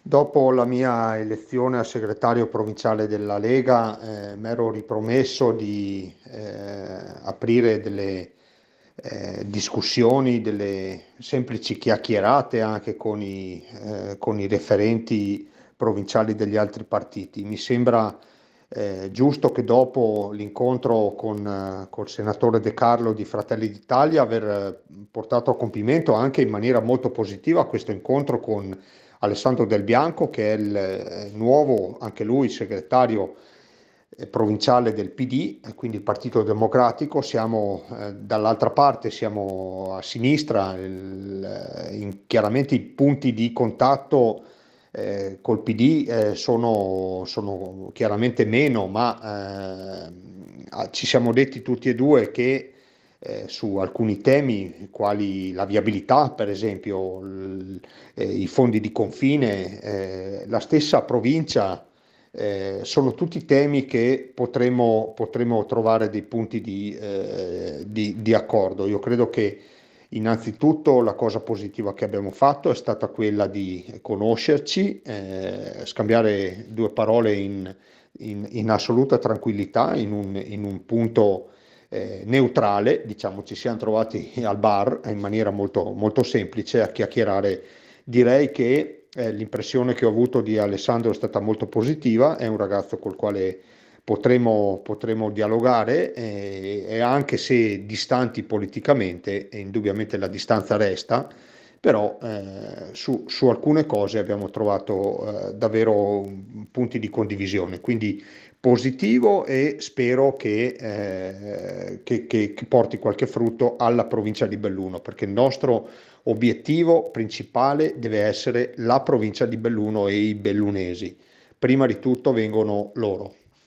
Dopo la mia elezione a segretario provinciale della Lega, mi ero ripromesso di aprire delle discussioni, delle semplici chiacchierate anche con i referenti provinciali degli altri partiti. Mi sembra giusto che dopo l'incontro col senatore De Carlo di Fratelli d'Italia, aver portato a compimento anche in maniera molto positiva questo incontro con Alessandro Del Bianco, che è il nuovo, anche lui, segretario provinciale del PD, quindi il Partito Democratico. Siamo dall'altra parte, siamo a sinistra, chiaramente i punti di contatto col PD sono chiaramente meno, ma ci siamo detti tutti e due che su alcuni temi, quali la viabilità, per esempio, i fondi di confine, la stessa provincia, sono tutti temi che potremo trovare dei punti di accordo. Io credo che innanzitutto la cosa positiva che abbiamo fatto è stata quella di conoscerci, scambiare due parole in assoluta tranquillità, in un punto neutrale, diciamo. Ci siamo trovati al bar in maniera molto, molto semplice a chiacchierare. Direi che l'impressione che ho avuto di Alessandro è stata molto positiva. È un ragazzo col quale potremo dialogare, e anche se distanti politicamente, e indubbiamente la distanza resta, però su alcune cose abbiamo trovato davvero punti di condivisione, quindi positivo, e spero che porti qualche frutto alla provincia di Belluno, perché il nostro obiettivo principale deve essere la provincia di Belluno e i bellunesi. Prima di tutto vengono loro.